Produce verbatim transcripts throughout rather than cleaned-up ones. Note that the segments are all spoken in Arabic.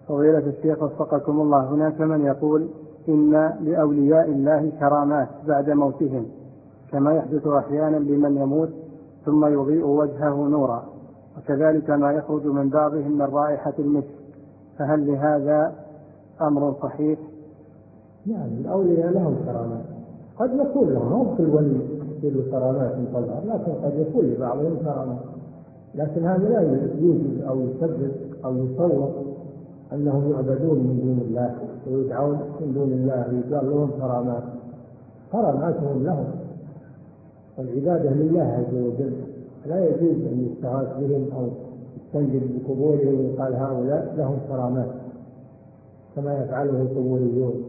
فضيلة الشيخ وفقكم الله، هناك من يقول إن لأولياء الله كرامات بعد موتهم، كما يحدث أحيانا لمن يموت ثم يضيء وجهه نورا، وكذلك ما يخرج من بعضهم من رائحة المسك، فهل لهذا أمر صحيح؟ يعني الأولياء لهم كرامات، قد يكون لهم، مو كل ولي له كرامات تظهر، لكن قد يكون لبعضهم كرامات، لكن هذا لا يوجد أو يسبب أو يصور أنهم يعبدون من دون الله ويدعون من دون الله ويقال لهم كرامات. كراماتهم لهم، والعبادة لله عز وجل، لا يجوز أن يستغاث بهم أو يستنجد بقبورهم ويقال هؤلاء لهم كرامات كما يفعله القبوريون.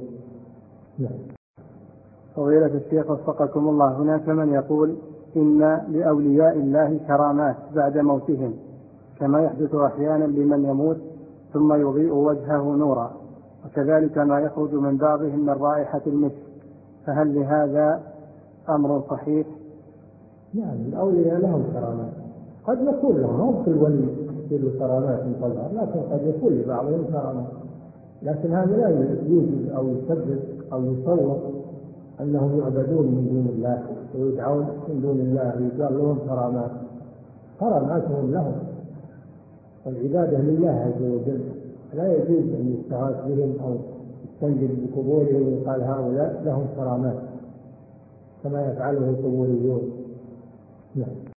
فضيلة الشيخ وفقكم الله، هناك من يقول إن لأولياء الله كرامات بعد موتهم، كما يحدث أحيانا لمن يموت ثم يضيء وجهه نورا، وكذلك ما يخرج من بعضهم من رائحة المسك، فهل لهذا أمر صحيح؟ يعني الأولياء لهم كرامات، قد يكون لهم، مو كل ولي له كرامات تظهر، لكن قد يكون لبعضهم كرامات، لكن هذا لا يوجد أو يسبب أو يصور أنهم يعبدون من دون الله ويدعون من دون الله ويقال لهم كرامات. كراماتهم لهم، والعبادة لله عز وجل، لا يجوز أن يستغاث بهم أو يستنجد بقبورهم ويقال هؤلاء لهم كرامات كما يفعله القبوريون.